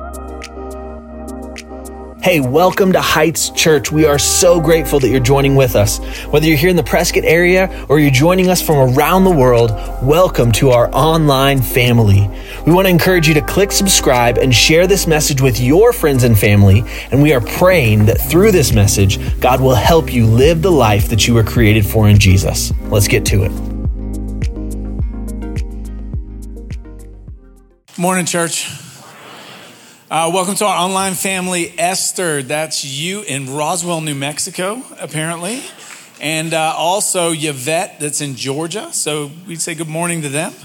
Hey, welcome to Heights Church. We are so grateful that you're joining with us. Whether you're here in the Prescott area or you're joining us from around the world, welcome to our online family. We want to encourage you to click subscribe and share this message with your friends and family. And we are praying that through this message, God will help you live the life that you were created for in Jesus. Let's get to it. Morning, church. Welcome to our online family, Esther. That's you in Roswell, New Mexico, apparently. And also Yvette, that's in Georgia. So we'd say good morning to them.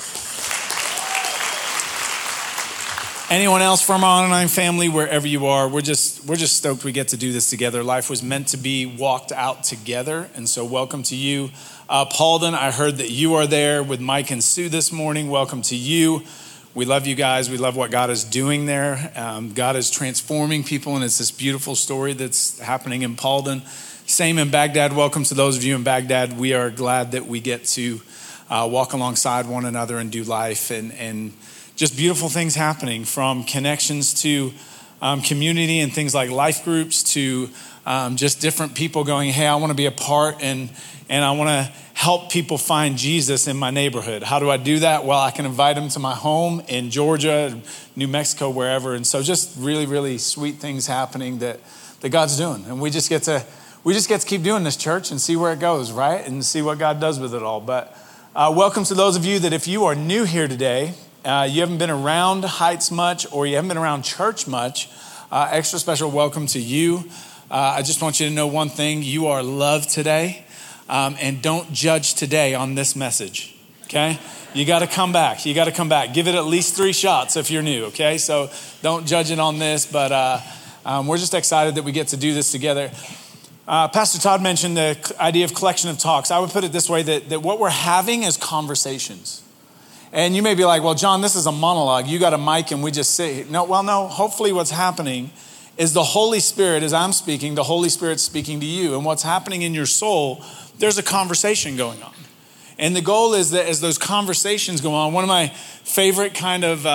Anyone else from our online family, wherever you are, we're just stoked we get to do this together. Life was meant to be walked out together. And so welcome to you. Paulden, I heard that you are there with Mike and Sue this morning. Welcome to you. We love you guys. We love what God is doing there. God is transforming people, and it's this beautiful story that's happening in Paulden. Same in Baghdad. Welcome to those of you in Baghdad. We are glad that we get to walk alongside one another and do life, and just beautiful things happening, from connections to community and things like life groups to just different people going, hey, I want to be a part and I want to help people find Jesus in my neighborhood. How do I do that? Well, I can invite them to my home in Georgia, New Mexico, wherever. And so just really, really sweet things happening that God's doing. And we just get to keep doing this, church, and see where it goes, right? And see what God does with it all. But welcome to those of you that if you are new here today, you haven't been around Heights much, or you haven't been around church much, extra special welcome to you. I just want you to know one thing. You are loved today. And don't judge today on this message, okay? You got to come back. You got to come back. Give it at least 3 shots if you're new, okay? So don't judge it on this, but we're just excited that we get to do this together. Pastor Todd mentioned the idea of collection of talks. I would put it this way, that what we're having is conversations. And you may be like, well, John, this is a monologue. You got a mic and we just sit. No, hopefully what's happening is the Holy Spirit, as I'm speaking, the Holy Spirit's speaking to you. And what's happening in your soul, there's a conversation going on. And the goal is that as those conversations go on, one of my favorite kind of,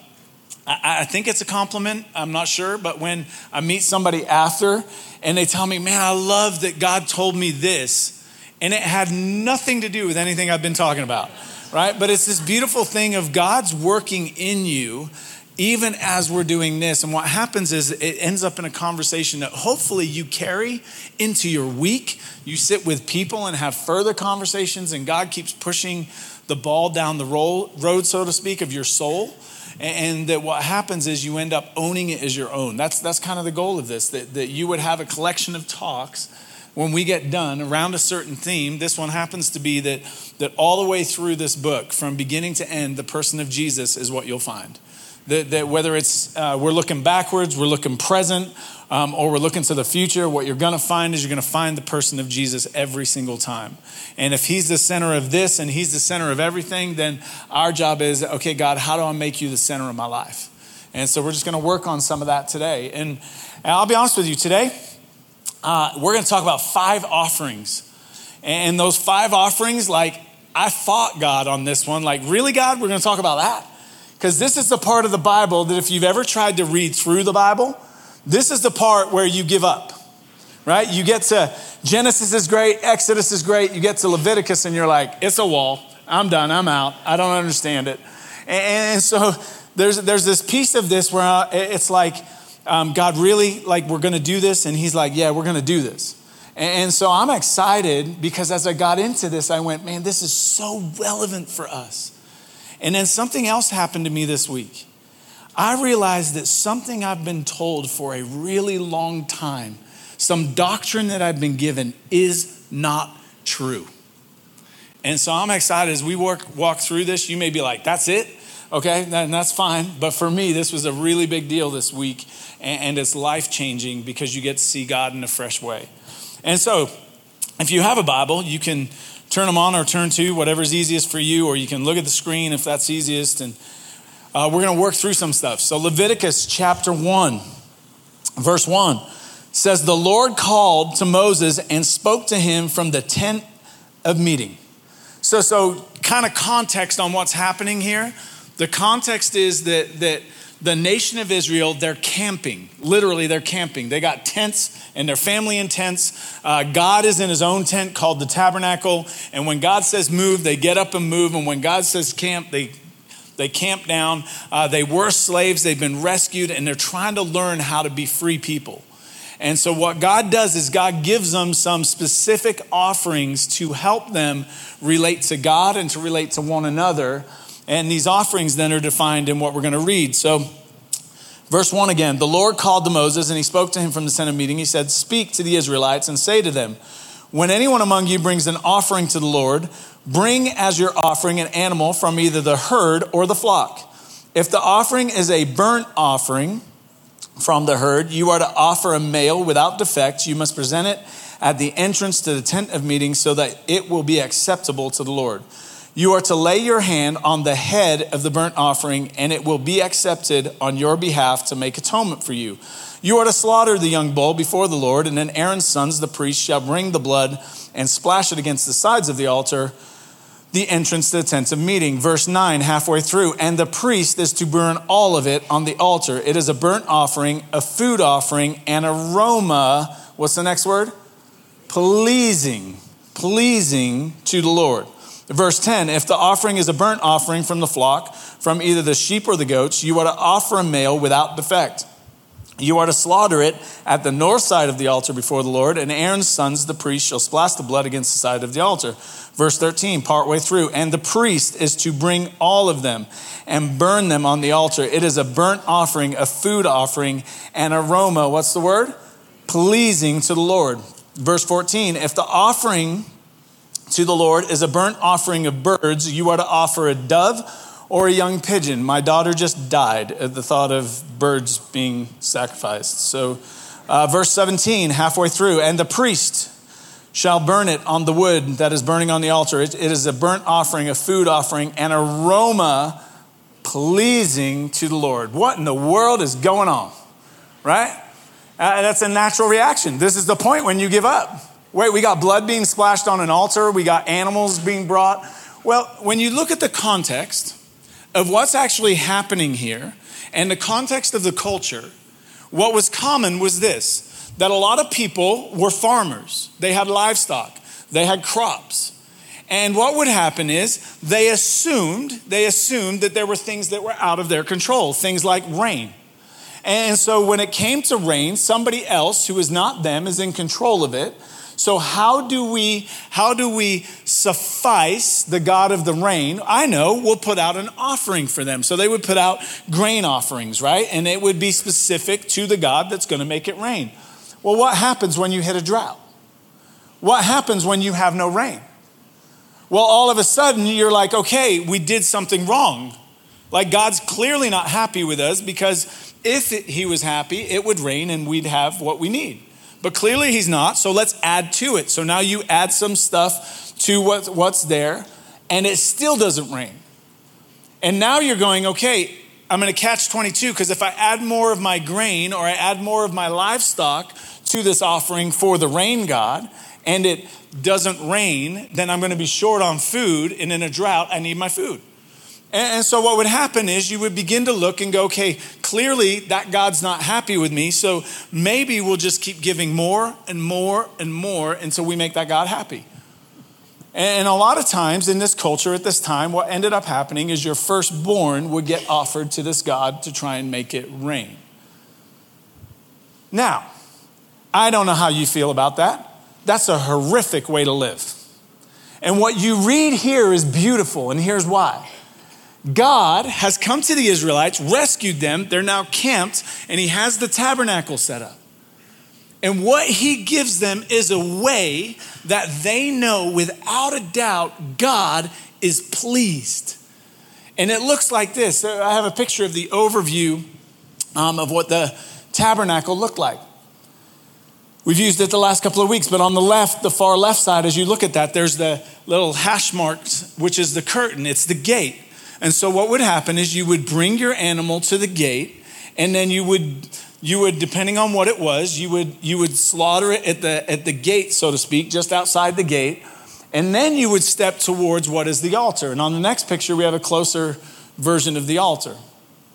I think it's a compliment, I'm not sure, but when I meet somebody after and they tell me, man, I love that God told me this, and it had nothing to do with anything I've been talking about, right? But it's this beautiful thing of God's working in you even as we're doing this. And what happens is it ends up in a conversation that hopefully you carry into your week. You sit with people and have further conversations, and God keeps pushing the ball down the road, so to speak, of your soul. And that what happens is you end up owning it as your own. That's kind of the goal of this, that you would have a collection of talks when we get done around a certain theme. This one happens to be that all the way through this book, from beginning to end, the person of Jesus is what you'll find. That whether it's we're looking backwards, we're looking present, or we're looking to the future, what you're going to find is you're going to find the person of Jesus every single time. And if he's the center of this and he's the center of everything, then our job is, okay, God, how do I make you the center of my life? And so we're just going to work on some of that today. And I'll be honest with you, today, we're going to talk about 5 offerings. And those 5 offerings, like, I fought God on this one. Like, really, God, we're going to talk about that? Because this is the part of the Bible that if you've ever tried to read through the Bible, this is the part where you give up, right? You get to Genesis is great, Exodus is great. You get to Leviticus and you're like, it's a wall. I'm done. I'm out. I don't understand it. And so there's this piece of this where it's like, God really, like, we're going to do this. And he's like, yeah, we're going to do this. And so I'm excited because as I got into this, I went, man, this is so relevant for us. And then something else happened to me this week. I realized that something I've been told for a really long time, some doctrine that I've been given, is not true. And so I'm excited as we walk through this. You may be like, that's it? Okay, that's fine. But for me, this was a really big deal this week. And it's life-changing because you get to see God in a fresh way. And so if you have a Bible, you can turn them on or turn to whatever's easiest for you, or you can look at the screen if that's easiest. And we're going to work through some stuff. So Leviticus chapter 1, verse 1 says, the Lord called to Moses and spoke to him from the tent of meeting. So kind of context on what's happening here. The context is that the nation of Israel, they're camping. Literally, they're camping. They got tents and their family in tents. God is in his own tent called the tabernacle. And when God says move, they get up and move. And when God says camp, they camp down. They were slaves. They've been rescued. And they're trying to learn how to be free people. And so what God does is God gives them some specific offerings to help them relate to God and to relate to one another. And these offerings then are defined in what we're going to read. So verse 1 again, the Lord called to Moses and he spoke to him from the tent of meeting. He said, speak to the Israelites and say to them, when anyone among you brings an offering to the Lord, bring as your offering an animal from either the herd or the flock. If the offering is a burnt offering from the herd, you are to offer a male without defect. You must present it at the entrance to the tent of meeting so that it will be acceptable to the Lord. You are to lay your hand on the head of the burnt offering, and it will be accepted on your behalf to make atonement for you. You are to slaughter the young bull before the Lord, and then Aaron's sons, the priests, shall bring the blood and splash it against the sides of the altar, the entrance to the tent of meeting. Verse 9, halfway through, and the priest is to burn all of it on the altar. It is a burnt offering, a food offering, an aroma. What's the next word? Pleasing to the Lord. Verse 10, if the offering is a burnt offering from the flock, from either the sheep or the goats, you are to offer a male without defect. You are to slaughter it at the north side of the altar before the Lord, and Aaron's sons, the priest, shall splash the blood against the side of the altar. Verse 13, partway through, and the priest is to bring all of them and burn them on the altar. It is a burnt offering, a food offering, an aroma. What's the word? Pleasing to the Lord. Verse 14, if the offering to the Lord is a burnt offering of birds, you are to offer a dove or a young pigeon. My daughter just died at the thought of birds being sacrificed. So verse 17, halfway through, and the priest shall burn it on the wood that is burning on the altar. It is a burnt offering, a food offering, an aroma pleasing to the Lord. What in the world is going on? Right? That's a natural reaction. This is the point when you give up. Wait, we got blood being splashed on an altar. We got animals being brought. Well, when you look at the context of what's actually happening here and the context of the culture, what was common was this, that a lot of people were farmers. They had livestock. They had crops. And what would happen is they assumed that there were things that were out of their control, things like rain. And so when it came to rain, somebody else who is not them is in control of it. So how do we suffice the God of the rain? I know, we'll put out an offering for them. So they would put out grain offerings, right? And it would be specific to the God that's going to make it rain. Well, what happens when you hit a drought? What happens when you have no rain? Well, all of a sudden you're like, okay, we did something wrong. Like God's clearly not happy with us, because if he was happy, it would rain and we'd have what we need. But clearly he's not, so let's add to it. So now you add some stuff to what's there, and it still doesn't rain. And now you're going, okay, I'm going to catch 22, because if I add more of my grain or I add more of my livestock to this offering for the rain God, and it doesn't rain, then I'm going to be short on food, and in a drought, I need my food. And so what would happen is you would begin to look and go, okay, clearly that God's not happy with me, so maybe we'll just keep giving more and more and more until we make that God happy. And a lot of times in this culture at this time, what ended up happening is your firstborn would get offered to this God to try and make it rain. Now, I don't know how you feel about that. That's a horrific way to live. And what you read here is beautiful, and here's why. God has come to the Israelites, rescued them. They're now camped, and he has the tabernacle set up. And what he gives them is a way that they know without a doubt God is pleased. And it looks like this. I have a picture of the overview of what the tabernacle looked like. We've used it the last couple of weeks, but on the left, the far left side, as you look at that, there's the little hash marks, which is the curtain. It's the gate. And so what would happen is you would bring your animal to the gate, and then you would, depending on what it was, you would slaughter it at the gate, so to speak, just outside the gate. And then you would step towards what is the altar. And on the next picture, we have a closer version of the altar.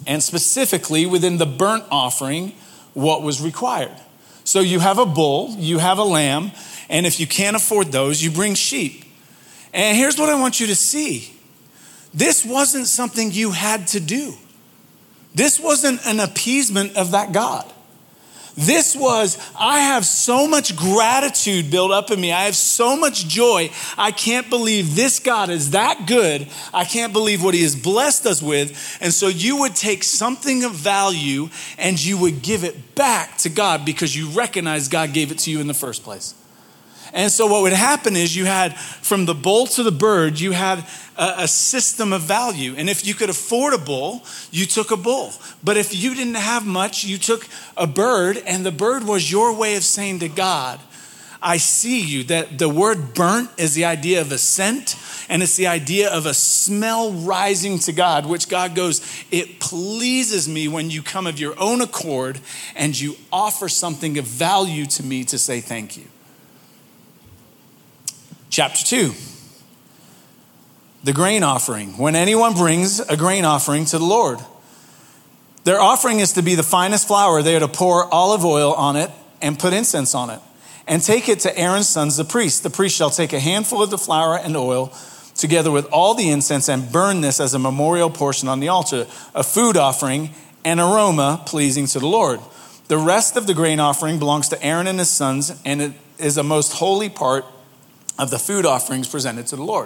and specifically within the burnt offering, what was required. So you have a bull, you have a lamb, and if you can't afford those, you bring sheep. And here's what I want you to see. This wasn't something you had to do. This wasn't an appeasement of that God. This was, I have so much gratitude built up in me. I have so much joy. I can't believe this God is that good. I can't believe what he has blessed us with. And so you would take something of value and you would give it back to God because you recognize God gave it to you in the first place. And so what would happen is you had, from the bull to the bird, you had a system of value. And if you could afford a bull, you took a bull. But if you didn't have much, you took a bird, and the bird was your way of saying to God, I see you. That the word burnt is the idea of a scent, and it's the idea of a smell rising to God, which God goes, it pleases me when you come of your own accord and you offer something of value to me to say thank you. Chapter 2, the grain offering. When anyone brings a grain offering to the Lord, their offering is to be the finest flour. They are to pour olive oil on it and put incense on it and take it to Aaron's sons, the priests. The priest shall take a handful of the flour and oil together with all the incense and burn this as a memorial portion on the altar, a food offering, an aroma pleasing to the Lord. The rest of the grain offering belongs to Aaron and his sons, and it is a most holy part of the food offerings presented to the Lord.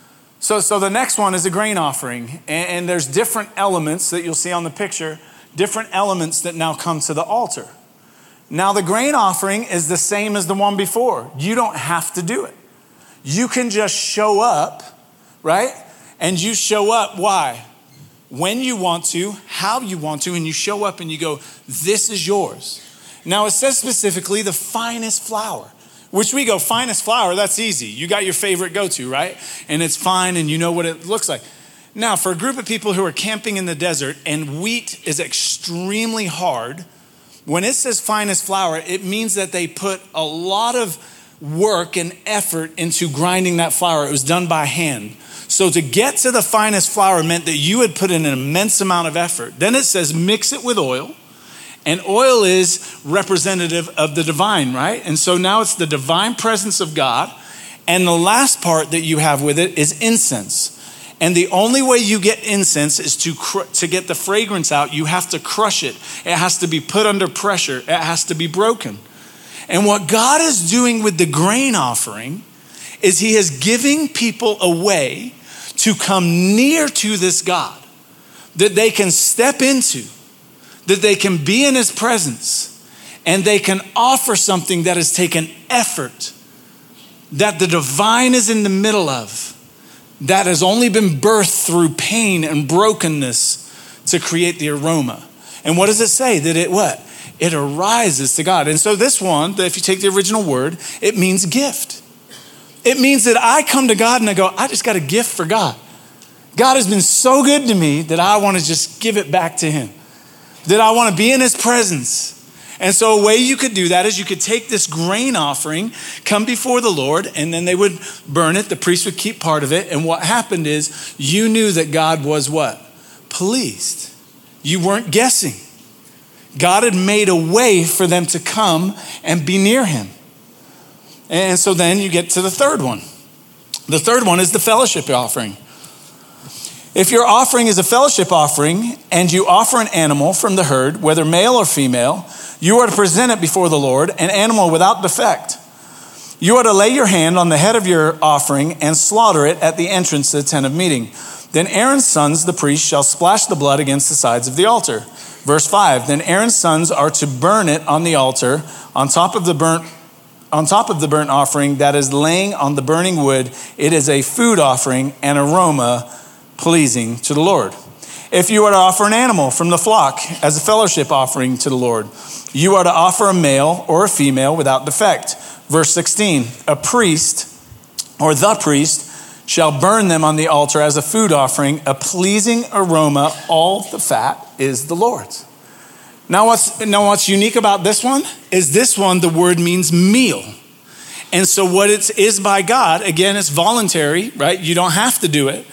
So the next one is a grain offering. And there's different elements that you'll see on the picture, different elements that now come to the altar. Now the grain offering is the same as the one before. You don't have to do it. You can just show up, right? And you show up, why? When you want to, how you want to, and you show up and you go, this is yours. Now it says specifically the finest flour. Which we go, finest flour, that's easy. You got your favorite go-to, right? And it's fine and you know what it looks like. Now, for a group of people who are camping in the desert and wheat is extremely hard, when it says finest flour, it means that they put a lot of work and effort into grinding that flour. It was done by hand. So to get to the finest flour meant that you had put in an immense amount of effort. Then it says mix it with oil. And oil is representative of the divine, right? And so now it's the divine presence of God. And the last part that you have with it is incense. And the only way you get incense is to get the fragrance out. You have to crush it. It has to be put under pressure. It has to be broken. And what God is doing with the grain offering is he is giving people a way to come near to this God that they can step into, that they can be in his presence, and they can offer something that has taken effort, that the divine is in the middle of, that has only been birthed through pain and brokenness to create the aroma. And what does it say? That it arises to God. And so this one, if you take the original word, it means gift. It means that I come to God and I go, I just got a gift for God. God has been so good to me that I want to just give it back to him. That I want to be in his presence. And so a way you could do that is you could take this grain offering, come before the Lord, and then they would burn it. The priest would keep part of it. And what happened is you knew that God was what? Pleased. You weren't guessing. God had made a way for them to come and be near him. And so then you get to the third one. The third one is the fellowship offering. If your offering is a fellowship offering and you offer an animal from the herd, whether male or female, you are to present it before the Lord, an animal without defect. You are to lay your hand on the head of your offering and slaughter it at the entrance to the tent of meeting. Then Aaron's sons, the priest, shall splash the blood against the sides of the altar. Verse 5, then Aaron's sons are to burn it on the altar on top of the burnt offering that is laying on the burning wood. It is a food offering, an aroma pleasing to the Lord. If you are to offer an animal from the flock as a fellowship offering to the Lord, you are to offer a male or a female without defect. Verse 16, a priest or the priest shall burn them on the altar as a food offering, a pleasing aroma. All the fat is the Lord's. Now what's unique about this one is this one, the word means meal. And so what it is by God, again, it's voluntary, right? You don't have to do it.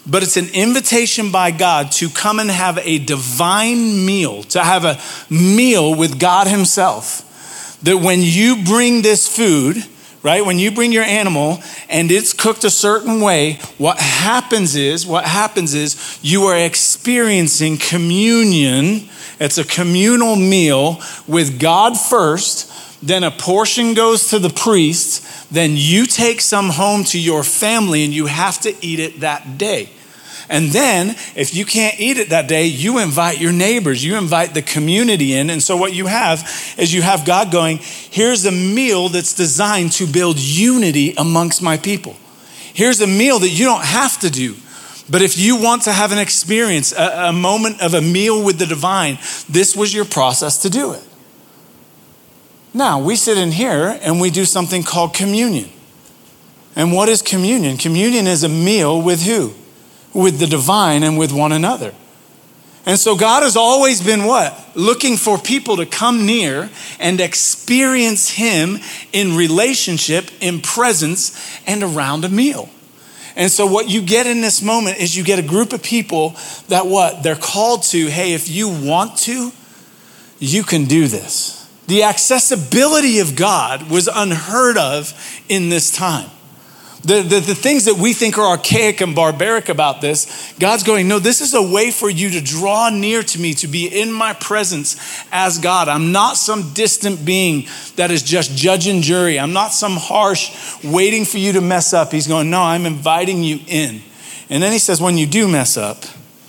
but it's an invitation by God to come and have a divine meal, to have a meal with God himself. That when you bring this food, right, when you bring your animal and it's cooked a certain way, what happens is you are experiencing communion. It's a communal meal with God first. Then a portion goes to the priest. Then you take some home to your family and you have to eat it that day. And then if you can't eat it that day, you invite your neighbors, you invite the community in. And so what you have is you have God going, here's a meal that's designed to build unity amongst my people. Here's a meal that you don't have to do. But if you want to have an experience, a moment of a meal with the divine, this was your process to do it. Now, we sit in here and we do something called communion. And what is communion? Communion is a meal with who? With the divine and with one another. And so God has always been what? Looking for people to come near and experience him in relationship, in presence, and around a meal. And so what you get in this moment is you get a group of people that what? They're called to, hey, if you want to, you can do this. The accessibility of God was unheard of in this time. The things that we think are archaic and barbaric about this, God's going, no, this is a way for you to draw near to me, to be in my presence as God. I'm not some distant being that is just judge and jury. I'm not some harsh waiting for you to mess up. He's going, no, I'm inviting you in. And then he says, when you do mess up,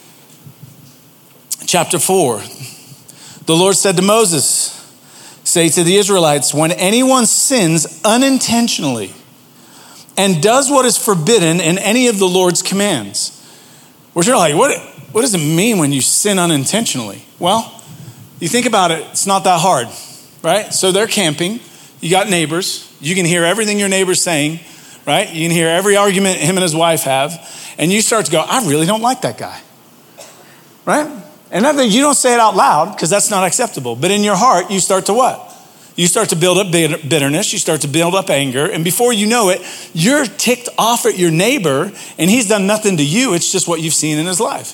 chapter 4, the Lord said to Moses, say to the Israelites, when anyone sins unintentionally and does what is forbidden in any of the Lord's commands. Which you're like, what does it mean when you sin unintentionally? Well, you think about it, it's not that hard, right? So they're camping, you got neighbors, you can hear everything your neighbor's saying, right? You can hear every argument him and his wife have, and you start to go, I really don't like that guy, right? And you don't say it out loud because that's not acceptable, but in your heart, you start to what? You start to build up bitterness, you start to build up anger, and before you know it, you're ticked off at your neighbor and he's done nothing to you, it's just what you've seen in his life.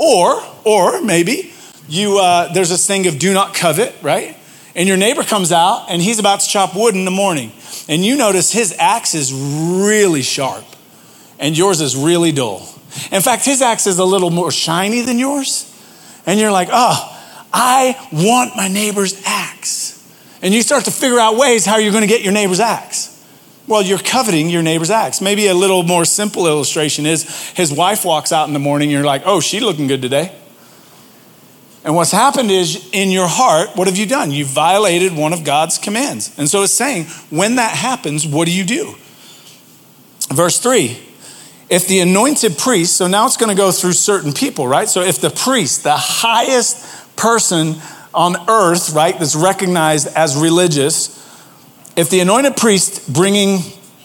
Or maybe there's this thing of do not covet, right? And your neighbor comes out and he's about to chop wood in the morning and you notice his axe is really sharp and yours is really dull. In fact, his axe is a little more shiny than yours and you're like, oh, I want my neighbor's axe. And you start to figure out ways how you're going to get your neighbor's axe. Well, you're coveting your neighbor's axe. Maybe a little more simple illustration is his wife walks out in the morning and you're like, oh, she's looking good today. And what's happened is in your heart, what have you done? You violated one of God's commands. And so it's saying, when that happens, what do you do? Verse 3, if the anointed priest, so now it's going to go through certain people, right? So if the priest, the highest person on earth, right, that's recognized as religious, if the anointed priest bringing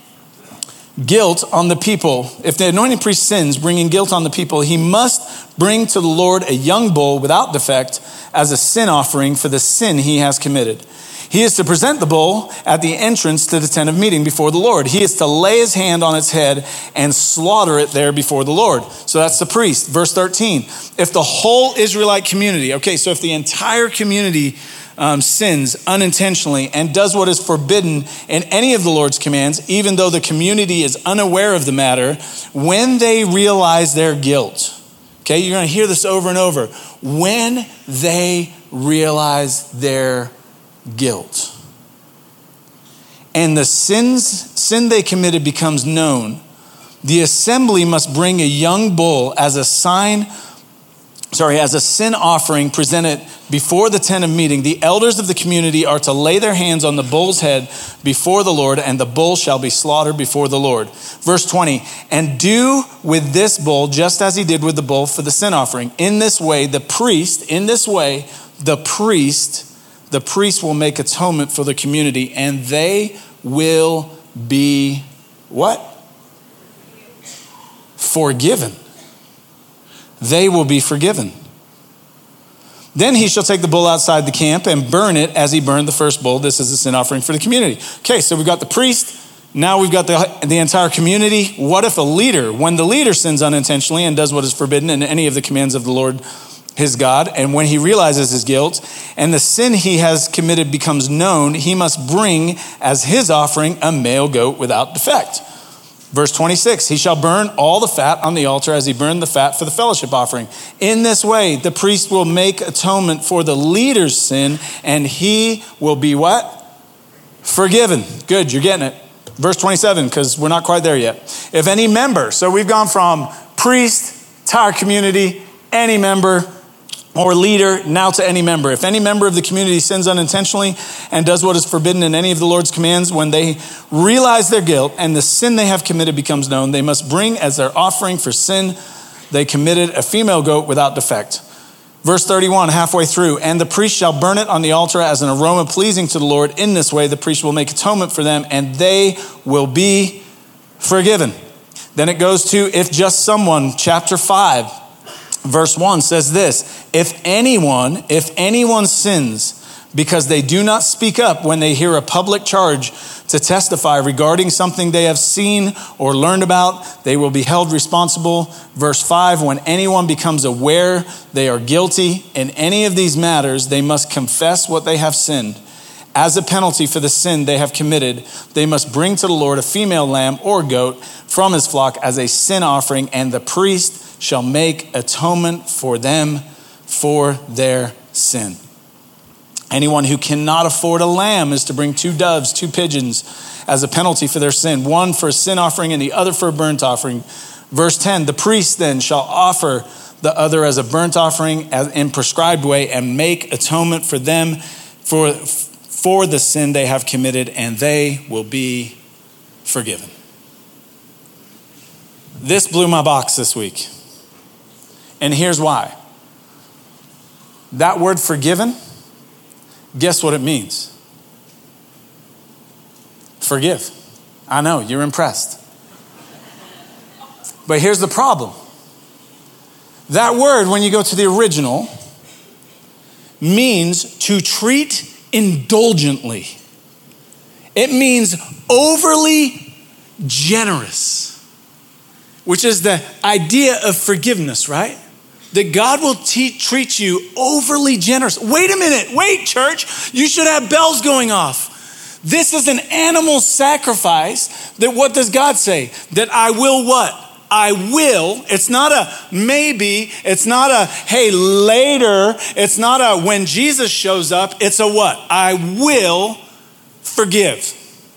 guilt on the people, if the anointed priest sins, bringing guilt on the people, he must bring to the Lord a young bull without defect as a sin offering for the sin he has committed. He is to present the bull at the entrance to the tent of meeting before the Lord. He is to lay his hand on its head and slaughter it there before the Lord. So that's the priest. Verse 13, if the whole Israelite community, okay, so if the entire community sins unintentionally and does what is forbidden in any of the Lord's commands, even though the community is unaware of the matter, when they realize their guilt, okay, you're going to hear this over and over, when they realize their guilt and the sin they committed becomes known, the assembly must bring a young bull as a sin offering presented before the tent of meeting. The elders of the community are to lay their hands on the bull's head before the Lord, and the bull shall be slaughtered before the Lord. Verse 20, and do with this bull just as he did with the bull for the sin offering. In this way, the priest will make atonement for the community, and they will be what? Forgiven. They will be forgiven. Then he shall take the bull outside the camp and burn it as he burned the first bull. This is a sin offering for the community. Okay, so we've got the priest, Now we've got the entire community. What if when the leader sins unintentionally and does what is forbidden in any of the commands of the Lord his God, and when he realizes his guilt and the sin he has committed becomes known, he must bring as his offering a male goat without defect. Verse 26, he shall burn all the fat on the altar as he burned the fat for the fellowship offering. In this way, the priest will make atonement for the leader's sin, and he will be what? Forgiven. Good, you're getting it. Verse 27, because we're not quite there yet. If any member, so we've gone from priest, entire community, any member, or leader, now to any member. If any member of the community sins unintentionally and does what is forbidden in any of the Lord's commands, when they realize their guilt and the sin they have committed becomes known, they must bring as their offering for sin they committed a female goat without defect. Verse 31, halfway through, and the priest shall burn it on the altar as an aroma pleasing to the Lord. In this way, the priest will make atonement for them, and they will be forgiven. Then it goes to, if just someone, chapter 5, verse 1 says this, if anyone sins because they do not speak up when they hear a public charge to testify regarding something they have seen or learned about, they will be held responsible. Verse 5, when anyone becomes aware they are guilty in any of these matters, they must confess what they have sinned. As a penalty for the sin they have committed, they must bring to the Lord a female lamb or goat from his flock as a sin offering, and the priest shall make atonement for them for their sin. Anyone who cannot afford a lamb is to bring 2 doves, 2 pigeons as a penalty for their sin, one for a sin offering and the other for a burnt offering. Verse 10, the priest then shall offer the other as a burnt offering in prescribed way and make atonement for them for the sin they have committed, and they will be forgiven. This blew my box this week. And here's why. That word forgiven, guess what it means? Forgive. I know, you're impressed. But here's the problem. That word, when you go to the original, means to treat indulgently. It means overly generous, which is the idea of forgiveness, right? That God will treat you overly generous. Wait a minute. Wait, church. You should have bells going off. This is an animal sacrifice. That what does God say? That I will what? I will. It's not a maybe. It's not a hey later. It's not a when Jesus shows up. It's a what? I will forgive.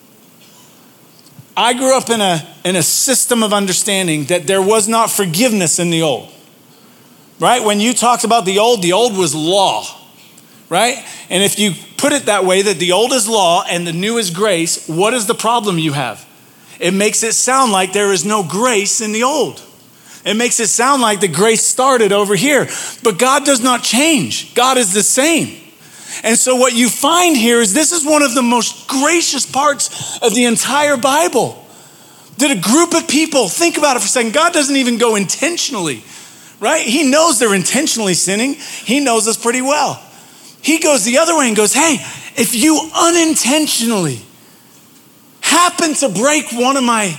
I grew up in a system of understanding that there was not forgiveness in the old. Right? When you talked about the old was law, right? And if you put it that way, that the old is law and the new is grace, what is the problem you have? It makes it sound like there is no grace in the old. It makes it sound like the grace started over here. But God does not change. God is the same. And so what you find here is this is one of the most gracious parts of the entire Bible. That a group of people, think about it for a second, God doesn't even go intentionally. Right? He knows they're intentionally sinning. He knows us pretty well. He goes the other way and goes, hey, if you unintentionally happen to break one of my,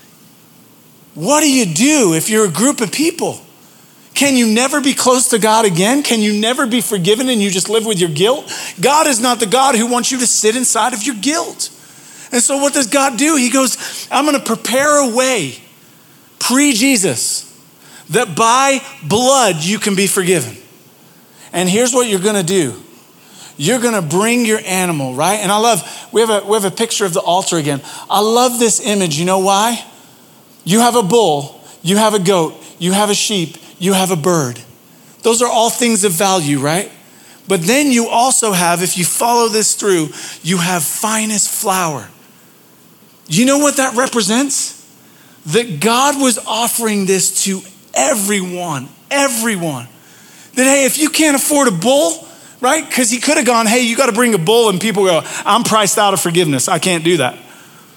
what do you do if you're a group of people? Can you never be close to God again? Can you never be forgiven and you just live with your guilt? God is not the God who wants you to sit inside of your guilt. And so what does God do? He goes, I'm going to prepare a way pre-Jesus that by blood you can be forgiven. And here's what you're going to do. You're going to bring your animal, right? And I love, we have a picture of the altar again. I love this image. You know why? You have a bull, you have a goat, you have a sheep, you have a bird. Those are all things of value, right? But then you also have, if you follow this through, you have finest flour. You know what that represents? That God was offering this to everyone. That, hey, if you can't afford a bull, right? Because he could have gone, hey, you got to bring a bull, and people go, I'm priced out of forgiveness. I can't do that.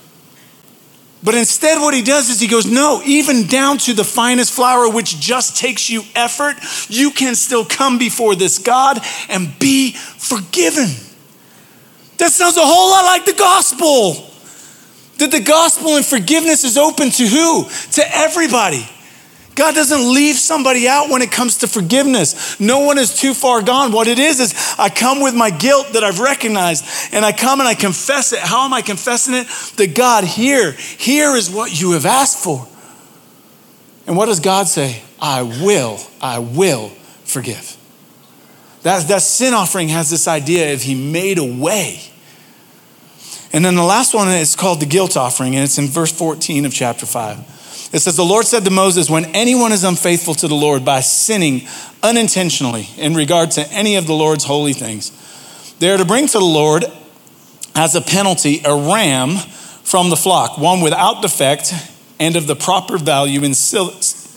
But instead what he does is he goes, no, even down to the finest flour, which just takes you effort, you can still come before this God and be forgiven. That sounds a whole lot like the gospel. That the gospel and forgiveness is open to who? To everybody. God doesn't leave somebody out when it comes to forgiveness. No one is too far gone. What it is I come with my guilt that I've recognized, and I come and I confess it. How am I confessing it? That God, here is what you have asked for. And what does God say? I will forgive. That sin offering has this idea of he made a way. And then the last one is called the guilt offering, and it's in verse 14 of chapter 5. It says, the Lord said to Moses, when anyone is unfaithful to the Lord by sinning unintentionally in regard to any of the Lord's holy things, they are to bring to the Lord as a penalty a ram from the flock, one without defect and of the proper value in silver,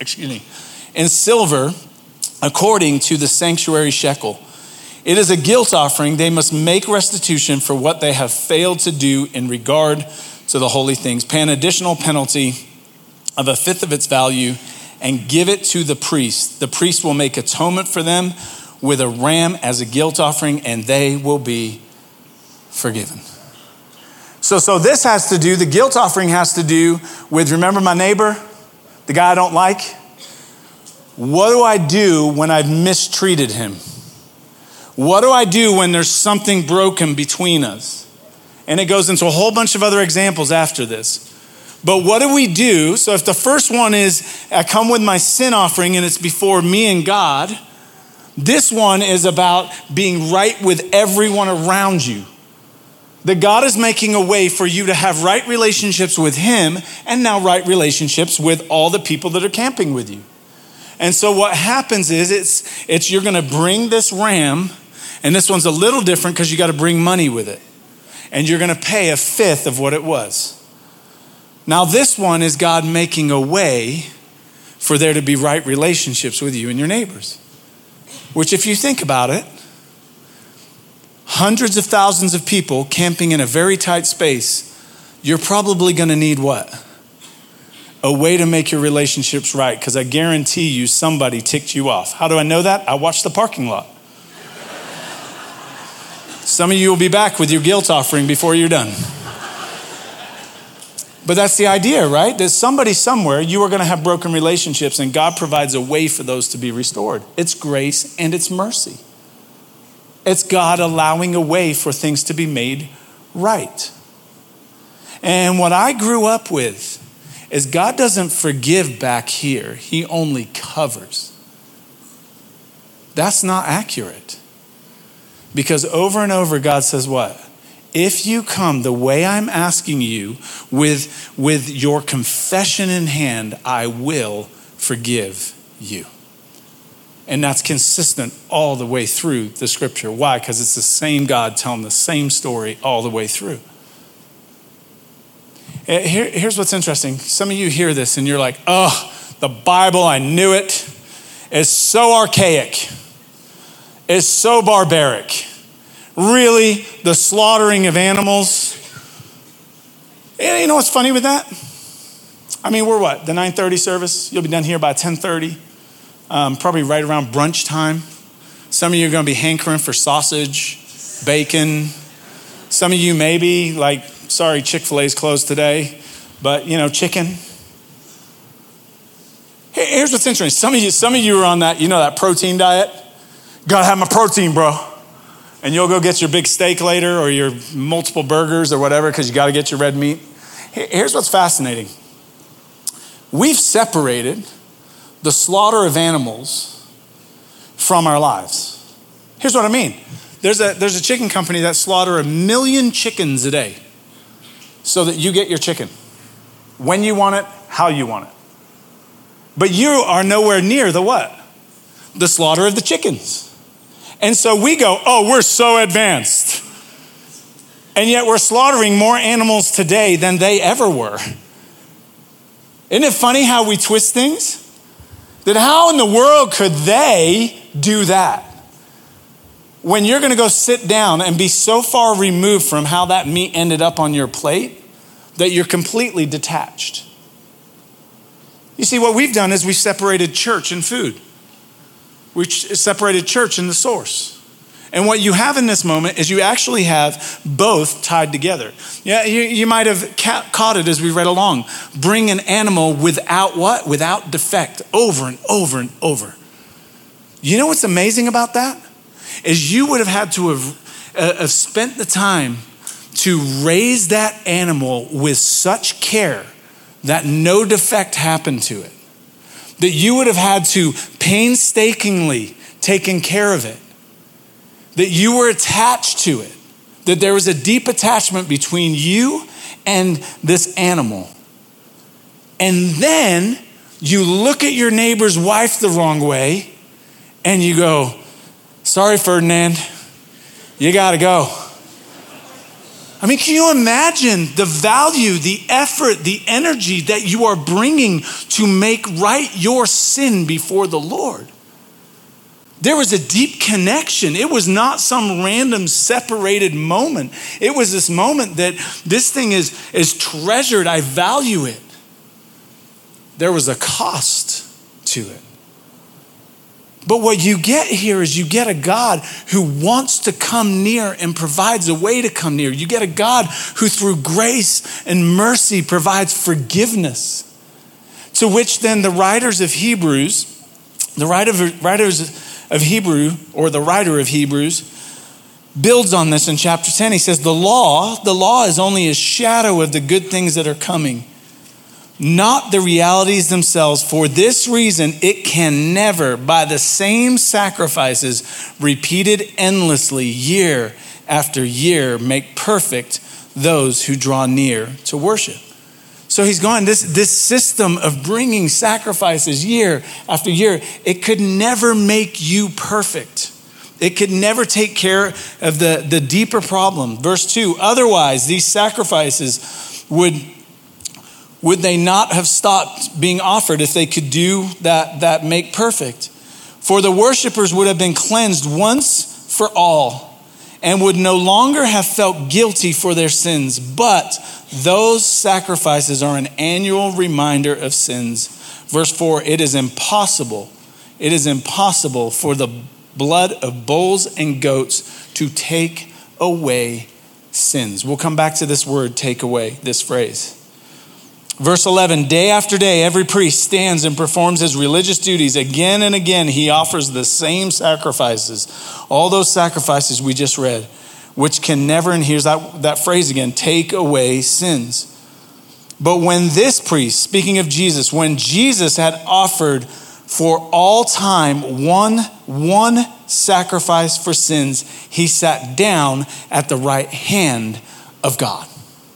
according to the sanctuary shekel. It is a guilt offering. They must make restitution for what they have failed to do in regard to the holy things. Pay an additional penalty of a fifth of its value and give it to the priest. The priest will make atonement for them with a ram as a guilt offering, and they will be forgiven. So this has to do, the guilt offering has to do with, remember my neighbor, the guy I don't like? What do I do when I've mistreated him? What do I do when there's something broken between us? And it goes into a whole bunch of other examples after this. But what do we do? So if the first one is, I come with my sin offering and it's before me and God, this one is about being right with everyone around you. That God is making a way for you to have right relationships with him and now right relationships with all the people that are camping with you. And so what happens is it's you're going to bring this ram, and this one's a little different because you got to bring money with it. And you're going to pay a fifth of what it was. Now this one is God making a way for there to be right relationships with you and your neighbors. Which if you think about it, hundreds of thousands of people camping in a very tight space, you're probably going to need what? A way to make your relationships right, because I guarantee you somebody ticked you off. How do I know that? I watched the parking lot. Some of you will be back with your guilt offering before you're done. But that's the idea, right? There's somebody somewhere, you are going to have broken relationships, and God provides a way for those to be restored. It's grace and it's mercy. It's God allowing a way for things to be made right. And what I grew up with is God doesn't forgive back here. He only covers. That's not accurate. Because over and over God says what? If you come the way I'm asking you with your confession in hand, I will forgive you. And that's consistent all the way through the scripture. Why? Because it's the same God telling the same story all the way through. Here's what's interesting. Some of you hear this and you're like, oh, the Bible, I knew it. It's so archaic. It's so barbaric. Really, the slaughtering of animals. You know what's funny with that? I mean, we're what? The 9:30 service? You'll be done here by 10:30. Probably right around brunch time. Some of you are going to be hankering for sausage, bacon. Some of you maybe, like, sorry, Chick-fil-A's closed today, but, chicken. Here's what's interesting. Some of you are on that, that protein diet. Gotta have my protein, bro. And you'll go get your big steak later or your multiple burgers or whatever because you got to get your red meat. Here's what's fascinating. We've separated the slaughter of animals from our lives. Here's what I mean. There's a chicken company that slaughter 1 million chickens a day so that you get your chicken when you want it, how you want it. But you are nowhere near the what? The slaughter of the chickens. And so we go, oh, we're so advanced. And yet we're slaughtering more animals today than they ever were. Isn't it funny how we twist things? That how in the world could they do that? When you're going to go sit down and be so far removed from how that meat ended up on your plate that you're completely detached. You see, what we've done is we've separated church and food. We separated church and the source. And what you have in this moment is you actually have both tied together. Yeah, you might have caught it as we read along. Bring an animal without what? Without defect, over and over and over. You know what's amazing about that? Is you would have had to have spent the time to raise that animal with such care that no defect happened to it. That you would have had to painstakingly taken care of it. That you were attached to it. That there was a deep attachment between you and this animal. And then you look at your neighbor's wife the wrong way and you go, sorry, Ferdinand, you gotta go. I mean, can you imagine the value, the effort, the energy that you are bringing to make right your sin before the Lord? There was a deep connection. It was not some random separated moment. It was this moment that this thing is treasured. I value it. There was a cost to it. But what you get here is you get a God who wants to come near and provides a way to come near. You get a God who through grace and mercy provides forgiveness. To which then the writers of Hebrews, the writer of Hebrews builds on this in chapter 10. He says, the law is only a shadow of the good things that are coming, not the realities themselves. For this reason, it can never, by the same sacrifices repeated endlessly year after year, make perfect those who draw near to worship. So he's going, this system of bringing sacrifices year after year, it could never make you perfect. It could never take care of the deeper problem. Verse 2, otherwise these sacrifices would they not have stopped being offered if they could do that make perfect? For the worshipers would have been cleansed once for all and would no longer have felt guilty for their sins. But those sacrifices are an annual reminder of sins. Verse 4, it is impossible for the blood of bulls and goats to take away sins. We'll come back to this word, take away, this phrase. Verse 11, day after day, every priest stands and performs his religious duties. Again and again, he offers the same sacrifices. All those sacrifices we just read, which can never, and here's that phrase again, take away sins. But when this priest, speaking of Jesus, when Jesus had offered for all time one sacrifice for sins, he sat down at the right hand of God.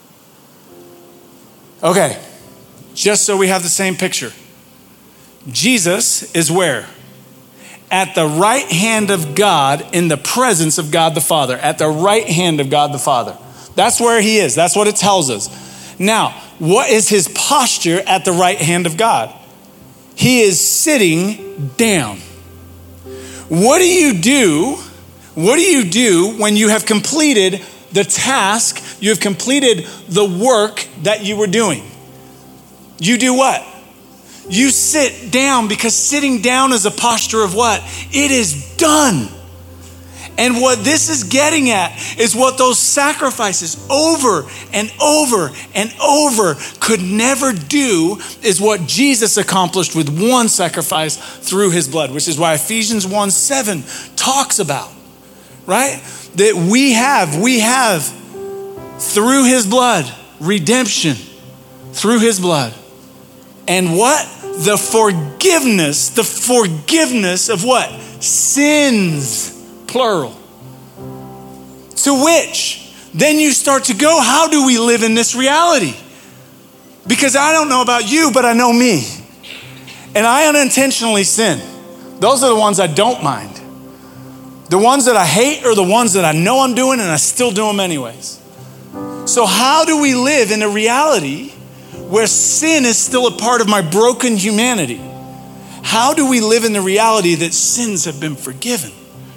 Okay, just so we have the same picture. Jesus is where? At the right hand of God, in the presence of God the Father. At the right hand of God the Father. That's where he is. That's what it tells us. Now, what is his posture at the right hand of God? He is sitting down. What do you do? What do you do when you have completed the task, you have completed the work that you were doing? You do what? You sit down, because sitting down is a posture of what? It is done. And what this is getting at is what those sacrifices over and over and over could never do is what Jesus accomplished with one sacrifice through his blood, which is why Ephesians 1:7 talks about, right? That we have through his blood, redemption through his blood. And what? The forgiveness of what? Sins, plural. To which then you start to go, how do we live in this reality? Because I don't know about you, but I know me. And I unintentionally sin. Those are the ones I don't mind. The ones that I hate are the ones that I know I'm doing and I still do them anyways. So how do we live in a reality where sin is still a part of my broken humanity? How do we live in the reality that sins have been forgiven?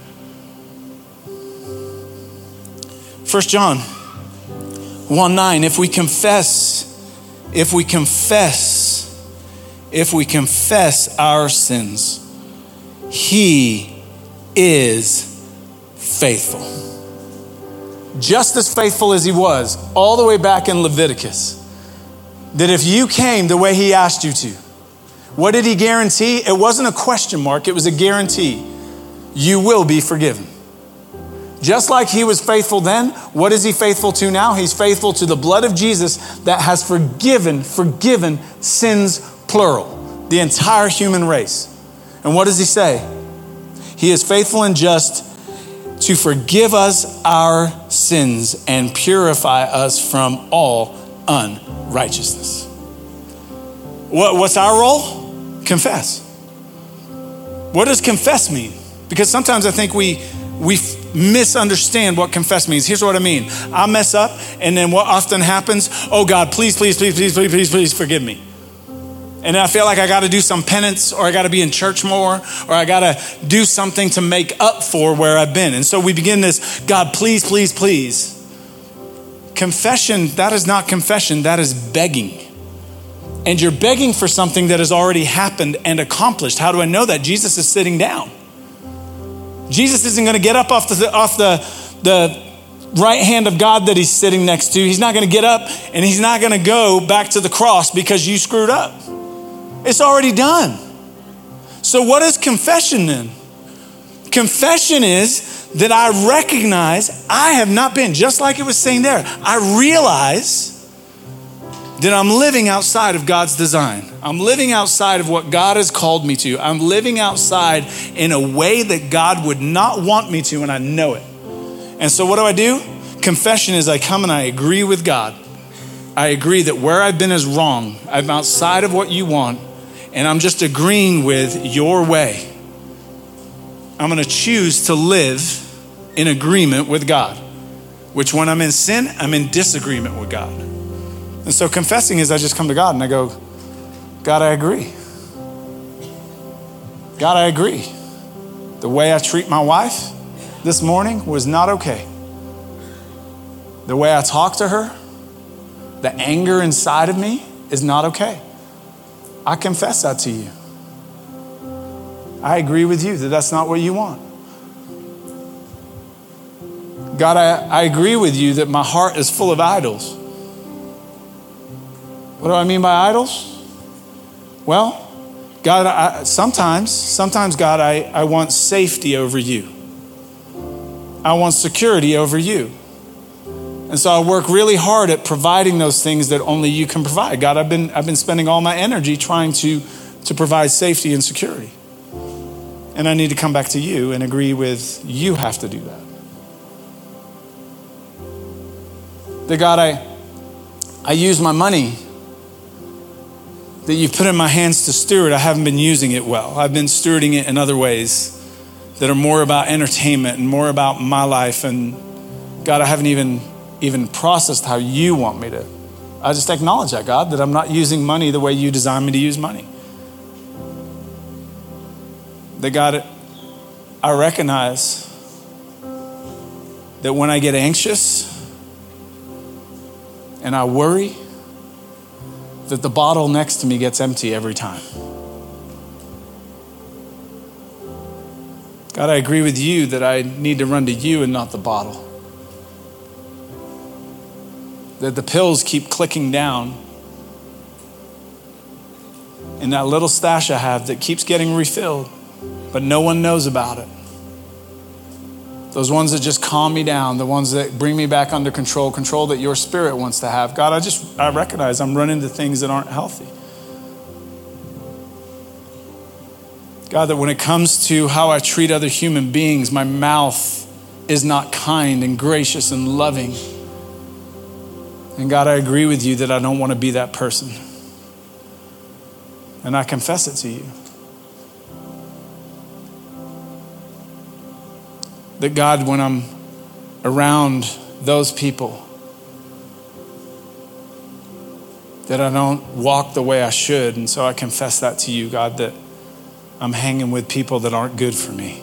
1 John 1:9, if we confess our sins, he is faithful. Just as faithful as he was all the way back in Leviticus. That if you came the way he asked you to, what did he guarantee? It wasn't a question mark, it was a guarantee. You will be forgiven. Just like he was faithful then, what is he faithful to now? He's faithful to the blood of Jesus that has forgiven sins, plural, the entire human race. And what does he say? He is faithful and just to forgive us our sins and purify us from all unrighteousness. What's our role? Confess. What does confess mean? Because sometimes I think we misunderstand what confess means. Here's what I mean. I mess up, and then what often happens, oh God, please forgive me. And I feel like I got to do some penance, or I got to be in church more, or I got to do something to make up for where I've been. And so we begin this, God, please. Confession, that is not confession, that is begging. And you're begging for something that has already happened and accomplished. How do I know that? Jesus is sitting down. Jesus isn't going to get up off the right hand of God that he's sitting next to. He's not going to get up and he's not going to go back to the cross because you screwed up. It's already done. So what is confession then? Confession is that I recognize I have not been, just like it was saying there, I realize that I'm living outside of God's design. I'm living outside of what God has called me to. I'm living outside in a way that God would not want me to, and I know it. And so what do? Confession is I come and I agree with God. I agree that where I've been is wrong. I'm outside of what you want, and I'm just agreeing with your way. I'm going to choose to live in agreement with God, which when I'm in sin, I'm in disagreement with God. And so confessing is I just come to God and I go, God, I agree. God, I agree. The way I treat my wife this morning was not okay. The way I talk to her, the anger inside of me is not okay. I confess that to you. I agree with you that that's not what you want. God, I agree with you that my heart is full of idols. What do I mean by idols? Well, God, sometimes God, I want safety over you. I want security over you. And so I work really hard at providing those things that only you can provide. God, I've been spending all my energy trying to provide safety and security. And I need to come back to you and agree with you have to do that. That God, I use my money that you've put in my hands to steward. I haven't been using it well. I've been stewarding it in other ways that are more about entertainment and more about my life. And God, I haven't even processed how you want me to. I just acknowledge that, God, that I'm not using money the way you designed me to use money. That God, I recognize that when I get anxious and I worry, that the bottle next to me gets empty every time. God, I agree with you that I need to run to you and not the bottle. That the pills keep clicking down in that little stash I have that keeps getting refilled, but no one knows about it. Those ones that just calm me down, the ones that bring me back under control that your spirit wants to have. God, I recognize I'm running into things that aren't healthy. God, that when it comes to how I treat other human beings, my mouth is not kind and gracious and loving. And God, I agree with you that I don't want to be that person. And I confess it to you. That God, when I'm around those people, that I don't walk the way I should. And so I confess that to you, God, that I'm hanging with people that aren't good for me.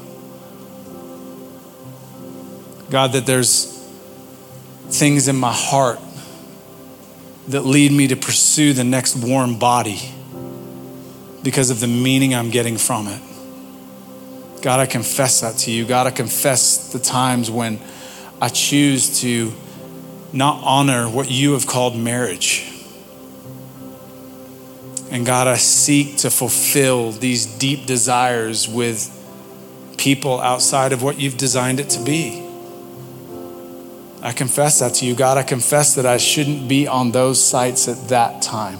God, that there's things in my heart that lead me to pursue the next warm body because of the meaning I'm getting from it. God, I confess that to you. God, I confess the times when I choose to not honor what you have called marriage. And God, I seek to fulfill these deep desires with people outside of what you've designed it to be. I confess that to you. God, I confess that I shouldn't be on those sites at that time.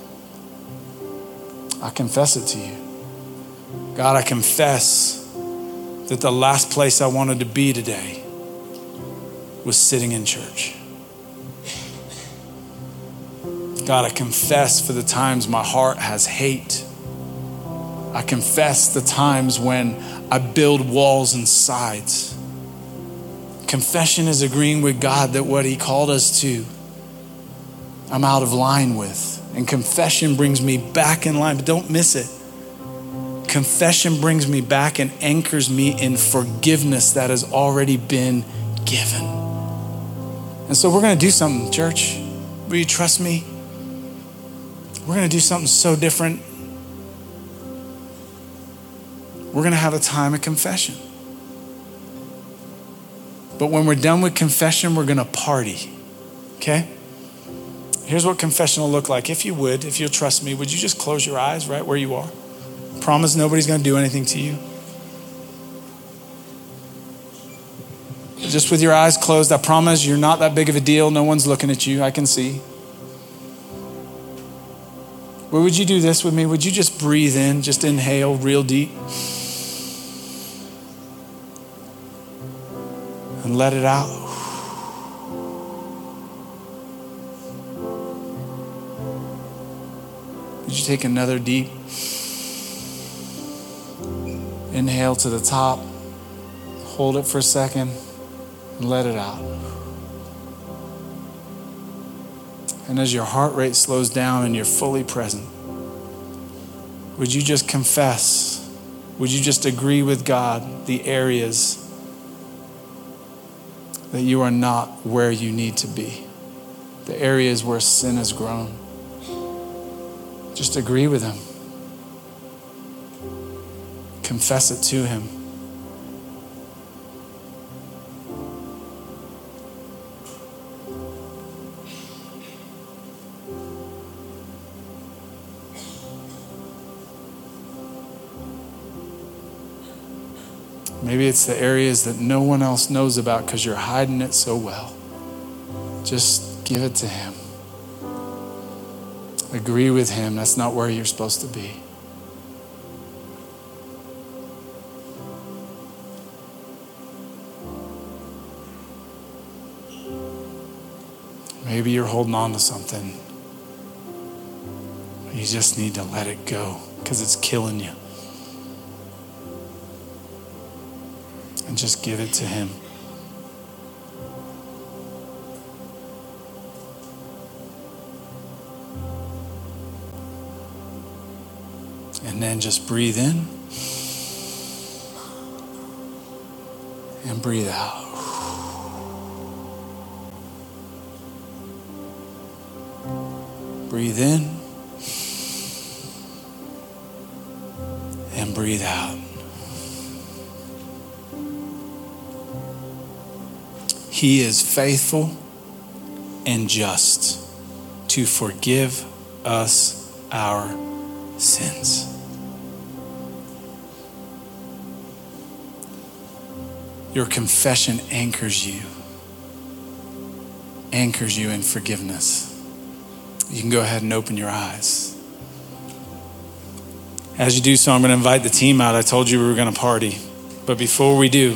I confess it to you. God, I confess that the last place I wanted to be today was sitting in church. God, I confess for the times my heart has hate. I confess the times when I build walls and sides. Confession is agreeing with God that what he called us to, I'm out of line with. And confession brings me back in line, but don't miss it. Confession brings me back and anchors me in forgiveness that has already been given. And so we're going to do something, church. Will you trust me? We're going to do something so different. We're going to have a time of confession. But when we're done with confession, we're going to party. Okay? Here's what confession will look like. If you'll trust me, would you just close your eyes right where you are? Promise nobody's going to do anything to you. Just with your eyes closed, I promise you're not that big of a deal. No one's looking at you. I can see. Well, would you do this with me? Would you just breathe in, just inhale real deep and let it out? Would you take another deep inhale to the top, hold it for a second, and let it out. And as your heart rate slows down and you're fully present, would you just confess? Would you just agree with God the areas that you are not where you need to be? The areas where sin has grown. Just agree with him. Confess it to him. Maybe it's the areas that no one else knows about because you're hiding it so well. Just give it to him. Agree with him. That's not where you're supposed to be. Maybe you're holding on to something. You just need to let it go because it's killing you. And just give it to him. And then just breathe in and breathe out. Breathe in and breathe out. He is faithful and just to forgive us our sins. Your confession anchors you in forgiveness. You can go ahead and open your eyes. As you do so, I'm going to invite the team out. I told you we were going to party. But before we do,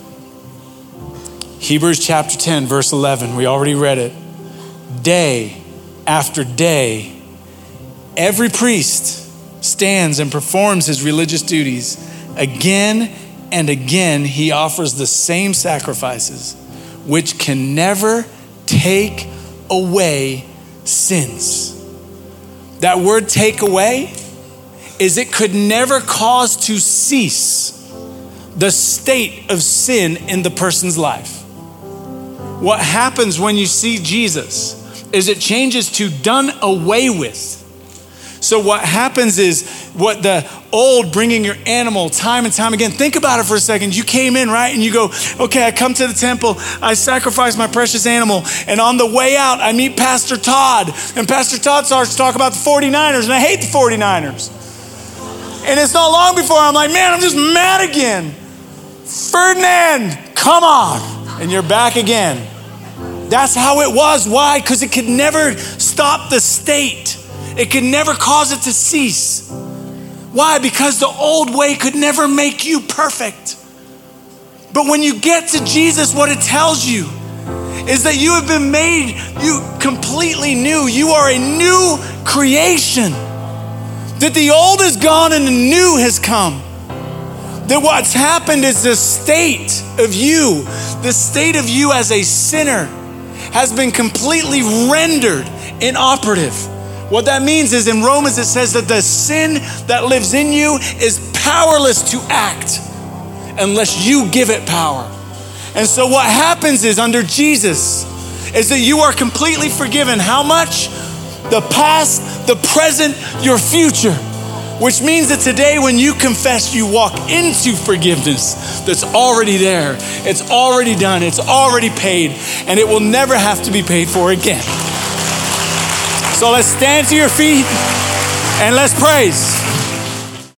Hebrews chapter 10, verse 11, we already read it. Day after day, every priest stands and performs his religious duties. Again and again, he offers the same sacrifices, which can never take away sins. That word take away is it could never cause to cease the state of sin in the person's life. What happens when you see Jesus is it changes to done away with. So what happens is what the old bringing your animal time and time again. Think about it for a second. You came in, right? And you go, okay, I come to the temple. I sacrifice my precious animal. And on the way out, I meet Pastor Todd. And Pastor Todd starts to talk about the 49ers. And I hate the 49ers. And it's not long before I'm like, man, I'm just mad again. Ferdinand, come on. And you're back again. That's how it was. Why? Because it could never stop the state. It could never cause it to cease. Why? Because the old way could never make you perfect. But when you get to Jesus, what it tells you is that you have been made you completely new. You are a new creation. That the old is gone and the new has come. That what's happened is the state of you as a sinner has been completely rendered inoperative. What that means is in Romans it says that the sin that lives in you is powerless to act unless you give it power. And so what happens is under Jesus is that you are completely forgiven. How much? The past, the present, your future. Which means that today when you confess, you walk into forgiveness that's already there. It's already done. It's already paid. And it will never have to be paid for again. So let's stand to your feet and let's praise.